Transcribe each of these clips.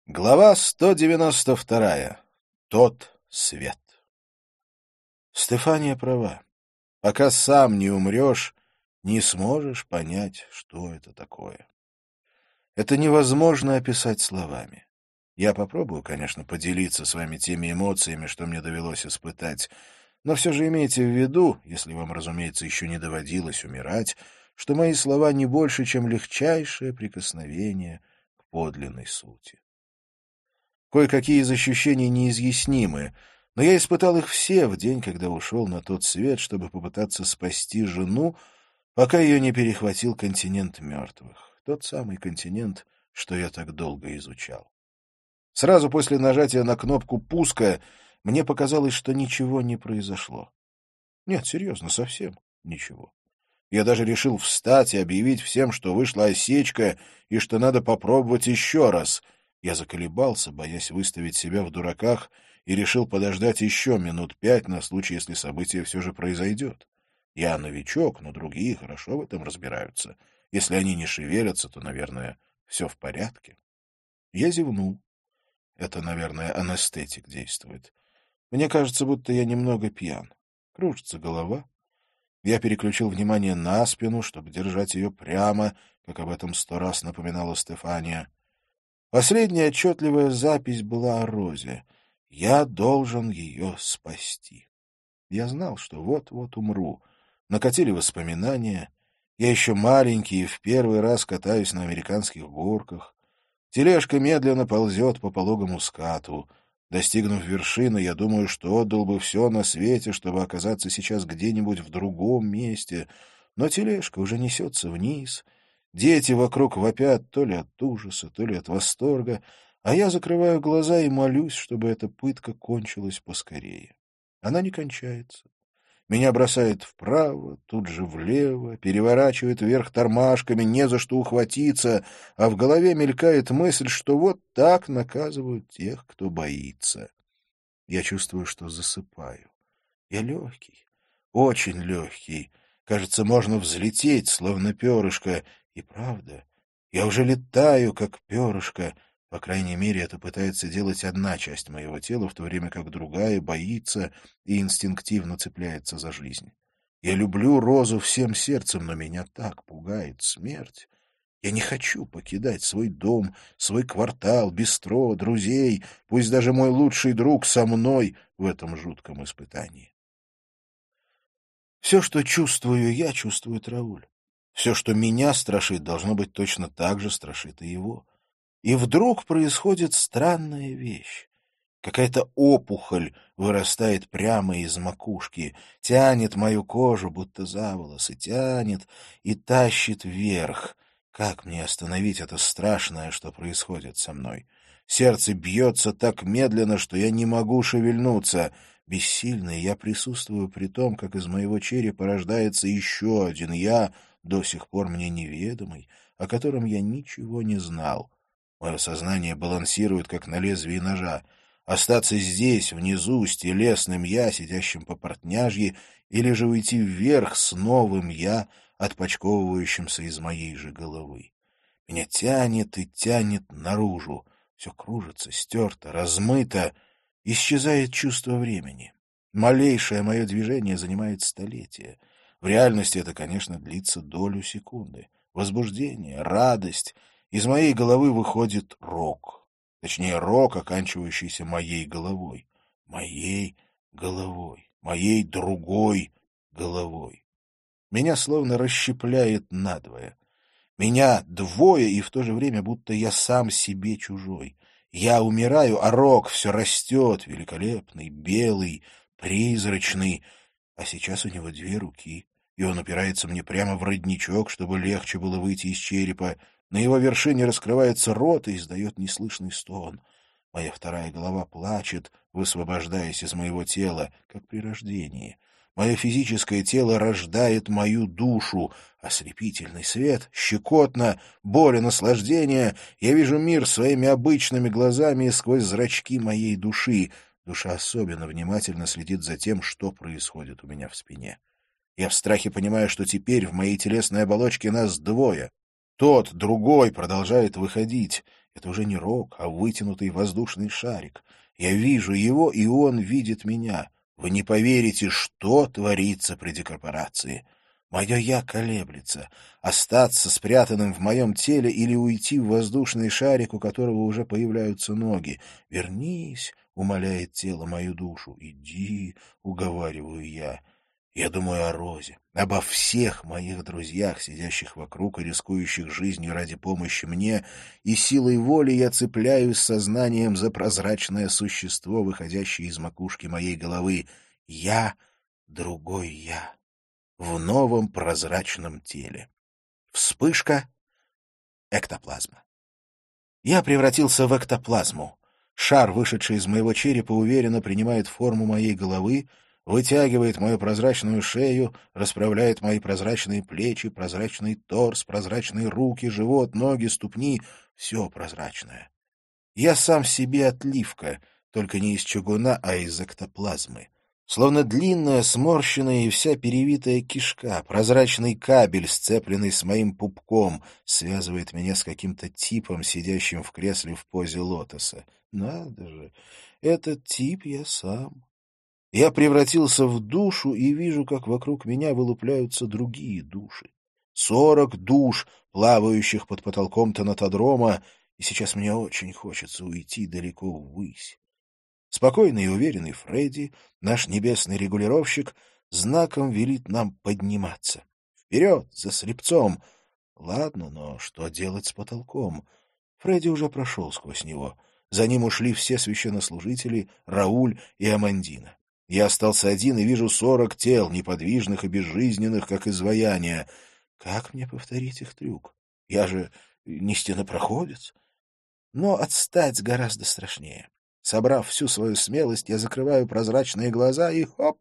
Глава 192. Тот свет. Стефания права. Пока сам не умрешь, не сможешь понять, что это такое. Это невозможно описать словами. Я попробую, конечно, поделиться с вами теми эмоциями, что мне довелось испытать, но все же имейте в виду, если вам, разумеется, еще не доводилось умирать, что мои слова не больше, чем легчайшее прикосновение к подлинной сути. Кое-какие из ощущений неизъяснимы, но я испытал их все в день, когда ушел на тот свет, чтобы попытаться спасти жену, пока ее не перехватил континент мертвых. Тот самый континент, что я так долго изучал. Сразу после нажатия на кнопку пуска мне показалось, что ничего не произошло. Нет, серьезно, совсем ничего. Я даже решил встать и объявить всем, что вышла осечка и что надо попробовать еще раз. Я заколебался, боясь выставить себя в дураках, и решил подождать еще минут 5 на случай, если событие все же произойдет. Я новичок, но другие хорошо в этом разбираются. Если они не шевелятся, то, наверное, все в порядке. Я зевнул. Это, наверное, анестетик действует. Мне кажется, будто я немного пьян. Кружится голова. Я переключил внимание на спину, чтобы держать ее прямо, как об этом 100 раз напоминала Стефания. Последняя отчетливая запись была о Розе. Я должен ее спасти. Я знал, что вот-вот умру. Накатили воспоминания. Я еще маленький и в первый раз катаюсь на американских горках. Тележка медленно ползет по пологому скату. Достигнув вершины, я думаю, что отдал бы все на свете, чтобы оказаться сейчас где-нибудь в другом месте. Но тележка уже несется вниз. Дети вокруг вопят то ли от ужаса, то ли от восторга, а я закрываю глаза и молюсь, чтобы эта пытка кончилась поскорее. Она не кончается. Меня бросает вправо, тут же влево, переворачивает вверх тормашками, не за что ухватиться, а в голове мелькает мысль, что вот так наказывают тех, кто боится. Я чувствую, что засыпаю. Я легкий, очень легкий. Кажется, можно взлететь, словно перышко. И правда, я уже летаю, как перышко. По крайней мере, это пытается делать одна часть моего тела, в то время как другая боится и инстинктивно цепляется за жизнь. Я люблю Розу всем сердцем, но меня так пугает смерть. Я не хочу покидать свой дом, свой квартал, бистро, друзей, пусть даже мой лучший друг со мной в этом жутком испытании. Все, что чувствую я, чувствует Рауль. Все, что меня страшит, должно быть точно так же страшит и его. И вдруг происходит странная вещь. Какая-то опухоль вырастает прямо из макушки, тянет мою кожу, будто за волосы, тянет и тащит вверх. Как мне остановить это страшное, что происходит со мной? Сердце бьется так медленно, что я не могу шевельнуться. Бессильный я присутствую при том, как из моего черепа рождается еще один я, до сих пор мне неведомый, о котором я ничего не знал. Мое сознание балансирует, как на лезвии ножа. Остаться здесь, внизу, с телесным я, сидящим по портняжье, или же уйти вверх с новым я, отпочковывающимся из моей же головы. Меня тянет и тянет наружу. Все кружится, стерто, размыто. Исчезает чувство времени. Малейшее мое движение занимает столетия. В реальности это, конечно, длится долю секунды. Возбуждение, радость. Из моей головы выходит рок. Точнее, рок, оканчивающийся моей головой. Моей головой. Моей другой головой. Меня словно расщепляет надвое. Меня двое, и в то же время будто я сам себе чужой. Я умираю, а рок все растет, великолепный, белый, призрачный. А сейчас у него 2 руки, и он упирается мне прямо в родничок, чтобы легче было выйти из черепа. На его вершине раскрывается рот и издает неслышный стон. Моя вторая голова плачет, высвобождаясь из моего тела, как при рождении. Мое физическое тело рождает мою душу. Ослепительный свет, щекотно, боль и наслаждение. Я вижу мир своими обычными глазами и сквозь зрачки моей души. Душа особенно внимательно следит за тем, что происходит у меня в спине. Я в страхе понимаю, что теперь в моей телесной оболочке нас 2. Тот, другой, продолжает выходить. Это уже не рог, а вытянутый воздушный шарик. Я вижу его, и он видит меня. Вы не поверите, что творится при декорпорации. Мое «я» колеблется. Остаться спрятанным в моем теле или уйти в воздушный шарик, у которого уже появляются ноги. «Вернись», — умоляет тело мою душу. «Иди», — уговариваю я. Я думаю о Розе, обо всех моих друзьях, сидящих вокруг и рискующих жизнью ради помощи мне, и силой воли я цепляюсь сознанием за прозрачное существо, выходящее из макушки моей головы. Я — другой я, в новом прозрачном теле. Вспышка — эктоплазма. Я превратился в эктоплазму. Шар, вышедший из моего черепа, уверенно принимает форму моей головы, вытягивает мою прозрачную шею, расправляет мои прозрачные плечи, прозрачный торс, прозрачные руки, живот, ноги, ступни — все прозрачное. Я сам себе отливка, только не из чугуна, а из эктоплазмы. Словно длинная, сморщенная и вся перевитая кишка, прозрачный кабель, сцепленный с моим пупком, связывает меня с каким-то типом, сидящим в кресле в позе лотоса. Надо же, этот тип я сам. Я превратился в душу и вижу, как вокруг меня вылупляются другие души. 40 душ, плавающих под потолком тонатодрома, и сейчас мне очень хочется уйти далеко ввысь. Спокойный и уверенный Фредди, наш небесный регулировщик, знаком велит нам подниматься. Вперед, за слепцом! Ладно, но что делать с потолком? Фредди уже прошел сквозь него. За ним ушли все священнослужители, Рауль и Амандина. Я остался один и вижу 40 тел, неподвижных и безжизненных, как изваяния. Как мне повторить их трюк? Я же не стенопроходец. Но отстать гораздо страшнее. Собрав всю свою смелость, я закрываю прозрачные глаза и, хоп,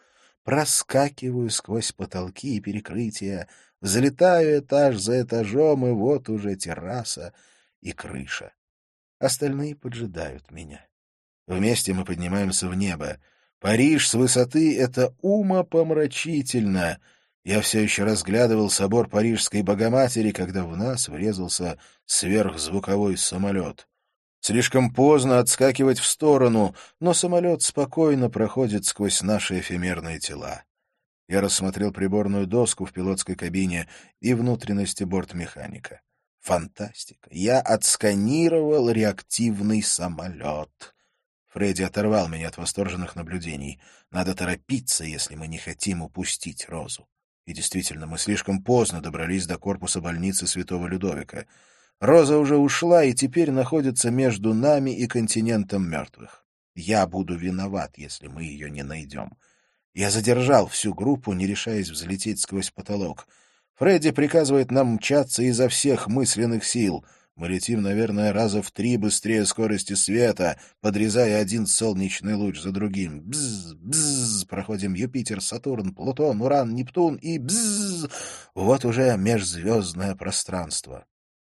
проскакиваю сквозь потолки и перекрытия, взлетаю этаж за этажом, и вот уже терраса и крыша. Остальные поджидают меня. Вместе мы поднимаемся в небо. Париж с высоты — это умопомрачительно. Я все еще разглядывал собор Парижской Богоматери, когда в нас врезался сверхзвуковой самолет. Слишком поздно отскакивать в сторону, но самолет спокойно проходит сквозь наши эфемерные тела. Я рассмотрел приборную доску в пилотской кабине и внутренности бортмеханика. Фантастика! Я отсканировал реактивный самолет. Фредди оторвал меня от восторженных наблюдений. Надо торопиться, если мы не хотим упустить Розу. И действительно, мы слишком поздно добрались до корпуса больницы Святого Людовика. Роза уже ушла и теперь находится между нами и континентом мертвых. Я буду виноват, если мы ее не найдем. Я задержал всю группу, не решаясь взлететь сквозь потолок. Фредди приказывает нам мчаться изо всех мысленных сил. Мы летим, наверное, раза в 3 быстрее скорости света, подрезая один солнечный луч за другим. Бзз, бзз, проходим Юпитер, Сатурн, Плутон, Уран, Нептун и бзз. Вот уже межзвездное пространство.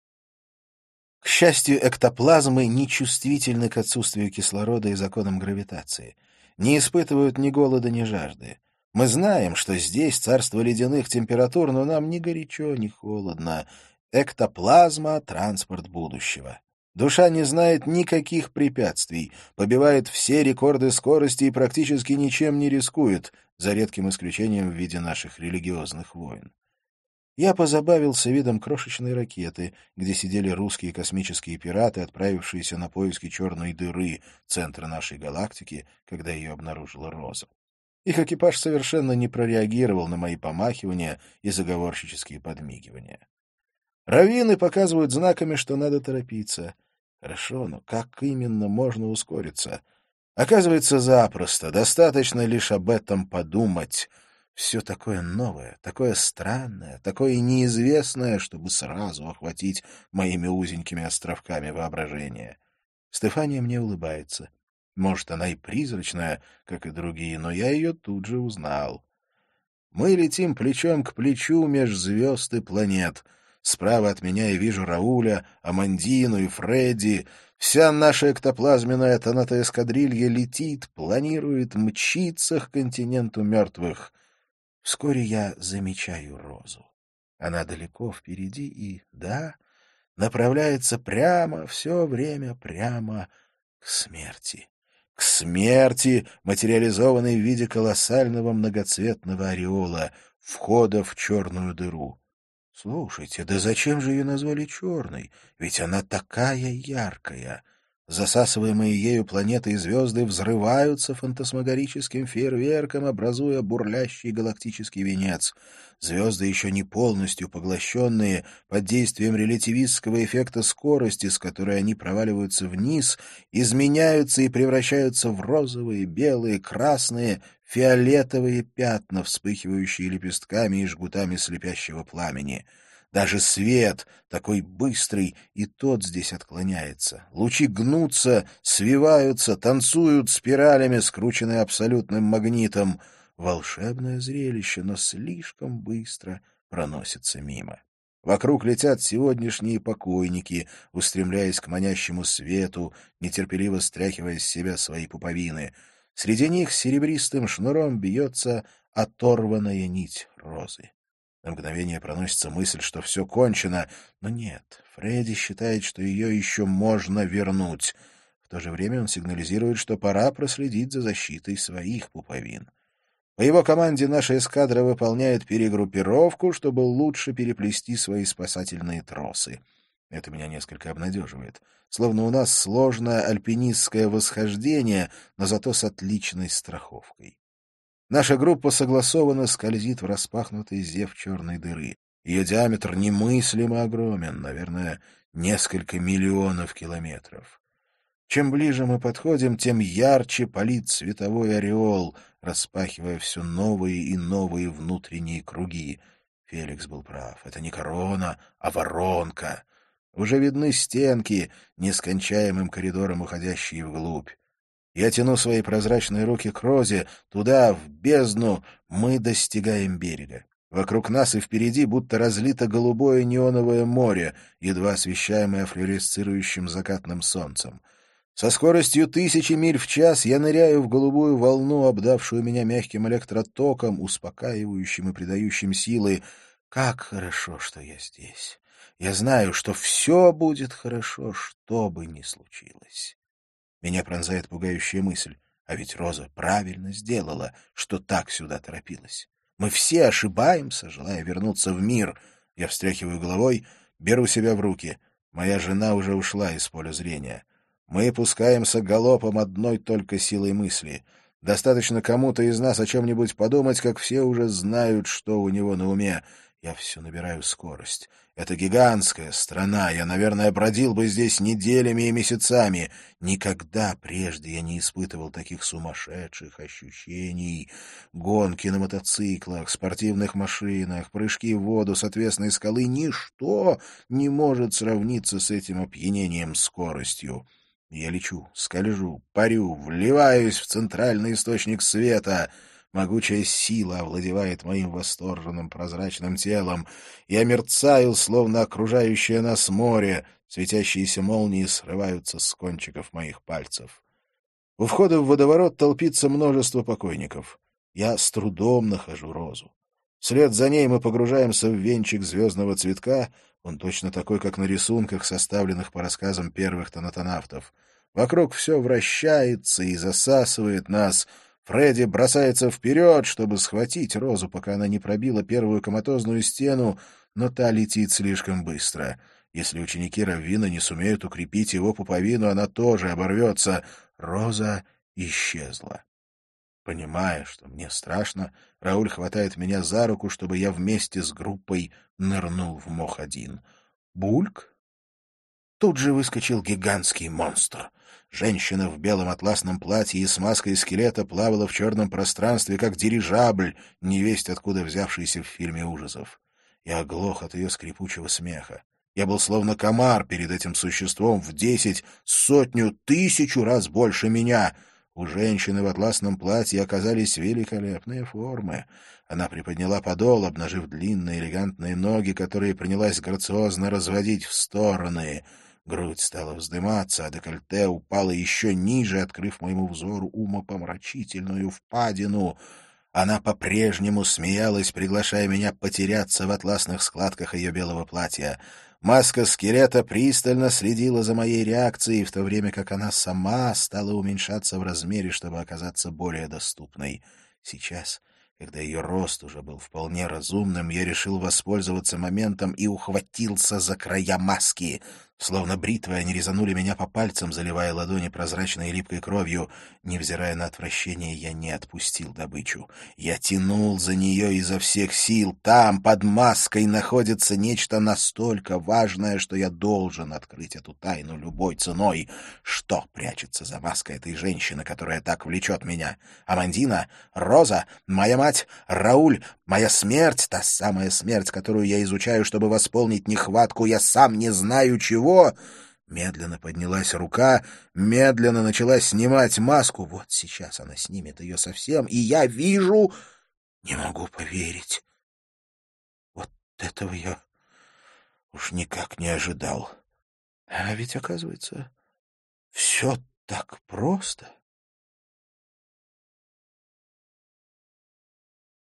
К счастью, эктоплазмы нечувствительны к отсутствию кислорода и законам гравитации. Не испытывают ни голода, ни жажды. Мы знаем, что здесь царство ледяных температур, но нам ни горячо, ни холодно. Эктоплазма — транспорт будущего. Душа не знает никаких препятствий, побивает все рекорды скорости и практически ничем не рискует, за редким исключением в виде наших религиозных войн. Я позабавился видом крошечной ракеты, где сидели русские космические пираты, отправившиеся на поиски черной дыры, центра нашей галактики, когда ее обнаружила Роза. Их экипаж совершенно не прореагировал на мои помахивания и заговорщические подмигивания. Раввины показывают знаками, что надо торопиться. Хорошо, но как именно можно ускориться? Оказывается, запросто, достаточно лишь об этом подумать. Все такое новое, такое странное, такое неизвестное, чтобы сразу охватить моими узенькими островками воображения. Стефания мне улыбается. Может, она и призрачная, как и другие, но я ее тут же узнал. Мы летим плечом к плечу меж звезд и планет. Справа от меня я вижу Рауля, Амандину и Фредди. Вся наша эктоплазменная тонатоэскадрилья летит, планирует, мчится к континенту мертвых. Вскоре я замечаю Розу. Она далеко впереди и, да, направляется прямо, все время прямо к смерти. К смерти, материализованной в виде колоссального многоцветного ореола, входа в черную дыру. Слушайте, да зачем же ее назвали черной? Ведь она такая яркая. Засасываемые ею планеты и звезды взрываются фантасмагорическим фейерверком, образуя бурлящий галактический венец. Звезды, еще не полностью поглощенные, под действием релятивистского эффекта скорости, с которой они проваливаются вниз, изменяются и превращаются в розовые, белые, красные, фиолетовые пятна, вспыхивающие лепестками и жгутами слепящего пламени. Даже свет, такой быстрый, и тот здесь отклоняется. Лучи гнутся, свиваются, танцуют спиралями, скрученные абсолютным магнитом. Волшебное зрелище, но слишком быстро проносится мимо. Вокруг летят сегодняшние покойники, устремляясь к манящему свету, нетерпеливо стряхивая с себя свои пуповины. Среди них серебристым шнуром бьется оторванная нить розы. На мгновение проносится мысль, что все кончено, но нет, Фредди считает, что ее еще можно вернуть. В то же время он сигнализирует, что пора проследить за защитой своих пуповин. По его команде наша эскадра выполняет перегруппировку, чтобы лучше переплести свои спасательные тросы. Это меня несколько обнадеживает. Словно у нас сложное альпинистское восхождение, но зато с отличной страховкой. Наша группа согласованно скользит в распахнутый зев черной дыры. Ее диаметр немыслимо огромен, наверное, несколько миллионов километров. Чем ближе мы подходим, тем ярче палит световой ореол, распахивая все новые и новые внутренние круги. Феликс был прав. Это не корона, а воронка. Уже видны стенки, нескончаемым коридором уходящие вглубь. Я тяну свои прозрачные руки к розе, туда, в бездну, мы достигаем берега. Вокруг нас и впереди будто разлито голубое неоновое море, едва освещаемое флуоресцирующим закатным солнцем. Со скоростью 1000 миль в час я ныряю в голубую волну, обдавшую меня мягким электротоком, успокаивающим и придающим силы. Как хорошо, что я здесь. Я знаю, что все будет хорошо, что бы ни случилось. Меня пронзает пугающая мысль. А ведь Роза правильно сделала, что так сюда торопилась. Мы все ошибаемся, желая вернуться в мир. Я встряхиваю головой, беру себя в руки. Моя жена уже ушла из поля зрения. Мы пускаемся галопом одной только силой мысли. Достаточно кому-то из нас о чем-нибудь подумать, как все уже знают, что у него на уме. Я все набираю скорость. Это гигантская страна. Я, наверное, бродил бы здесь неделями и месяцами. Никогда прежде я не испытывал таких сумасшедших ощущений. Гонки на мотоциклах, спортивных машинах, прыжки в воду с отвесной скалы — ничто не может сравниться с этим опьянением скоростью. Я лечу, скольжу, парю, вливаюсь в центральный источник света. Могучая сила овладевает моим восторженным прозрачным телом. Я мерцаю, словно окружающее нас море. Светящиеся молнии срываются с кончиков моих пальцев. У входа в водоворот толпится множество покойников. Я с трудом нахожу Розу. Вслед за ней мы погружаемся в венчик звездного цветка. Он точно такой, как на рисунках, составленных по рассказам первых тонатонавтов. Вокруг все вращается и засасывает нас. Фредди бросается вперед, чтобы схватить Розу, пока она не пробила первую коматозную стену, но та летит слишком быстро. Если ученики Раввина не сумеют укрепить его пуповину, она тоже оборвется. Роза исчезла. Понимая, что мне страшно, Рауль хватает меня за руку, чтобы я вместе с группой нырнул в Мох-1. Бульк? Тут же выскочил гигантский монстр. Женщина в белом атласном платье и с маской скелета плавала в черном пространстве, как дирижабль, невесть откуда взявшийся в фильме ужасов. Я оглох от ее скрипучего смеха. Я был словно комар перед этим существом в 10, 100, 1000 раз больше меня. У женщины в атласном платье оказались великолепные формы. Она приподняла подол, обнажив длинные элегантные ноги, которые принялась грациозно разводить в стороны. Грудь стала вздыматься, а декольте упало еще ниже, открыв моему взору умопомрачительную впадину. Она по-прежнему смеялась, приглашая меня потеряться в атласных складках ее белого платья. Маска скелета пристально следила за моей реакцией, в то время как она сама стала уменьшаться в размере, чтобы оказаться более доступной. Сейчас, когда ее рост уже был вполне разумным, я решил воспользоваться моментом и ухватился за края маски. Словно бритвой они резанули меня по пальцам, заливая ладони прозрачной и липкой кровью. Невзирая на отвращение, я не отпустил добычу. Я тянул за нее изо всех сил. Там, под маской, находится нечто настолько важное, что я должен открыть эту тайну любой ценой. Что прячется за маской этой женщины, которая так влечет меня? Амандина? Роза? Моя мать? Рауль? Моя смерть? Та самая смерть, которую я изучаю, чтобы восполнить нехватку, я сам не знаю чего. Медленно поднялась рука, медленно начала снимать маску. Вот сейчас она снимет ее совсем, и я вижу... Не могу поверить. Вот этого я уж никак не ожидал. А ведь, оказывается, все так просто.